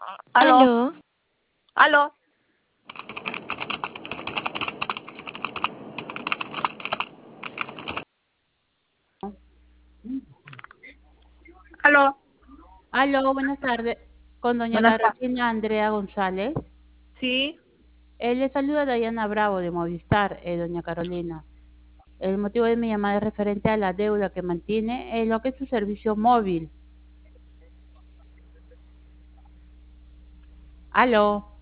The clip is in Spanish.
Aló, Aló, aló, aló. Aló, buenas tardes. Con doña Buenas tardes. Carolina Andrea González. Sí, Le saluda Dayana Bravo de Movistar, doña Carolina. El motivo de mi llamada es referente a la deuda que mantiene lo que es su servicio móvil. Aló.